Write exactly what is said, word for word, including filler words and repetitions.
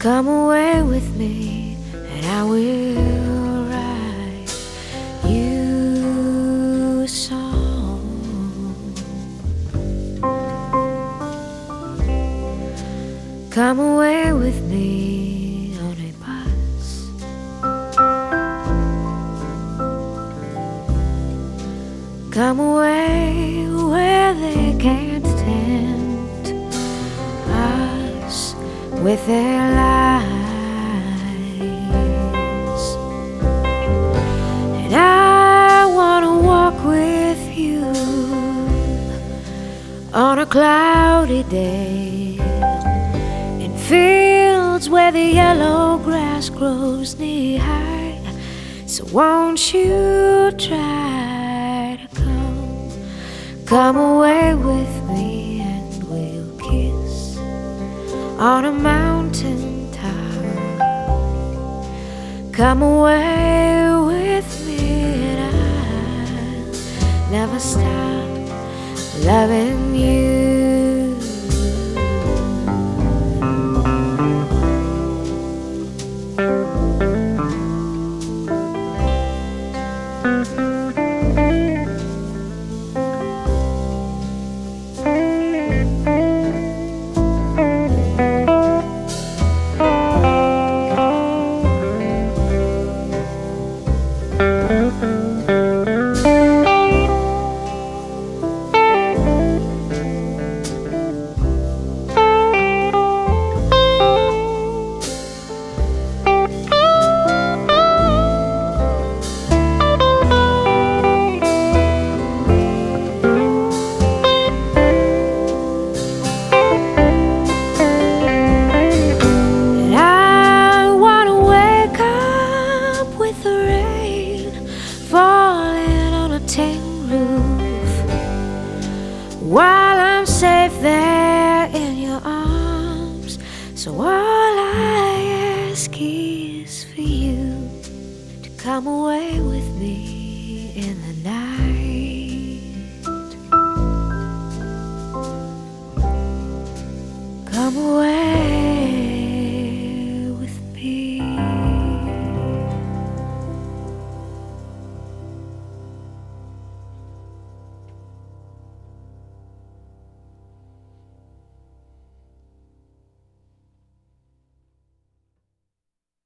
Come away with me, and I will write you a song. Come away with me on a bus. Come away where they can't tempt us with their lies. And I want to walk with you on a cloudy day in fields where the yellow grass grows knee high. So won't you try to come, come away with me, and we'll kiss on a mountain top. Come away with me, and I'll never stop loving you. While I'm safe there in your arms, so all I ask is for you to come away with me in the night. Come away.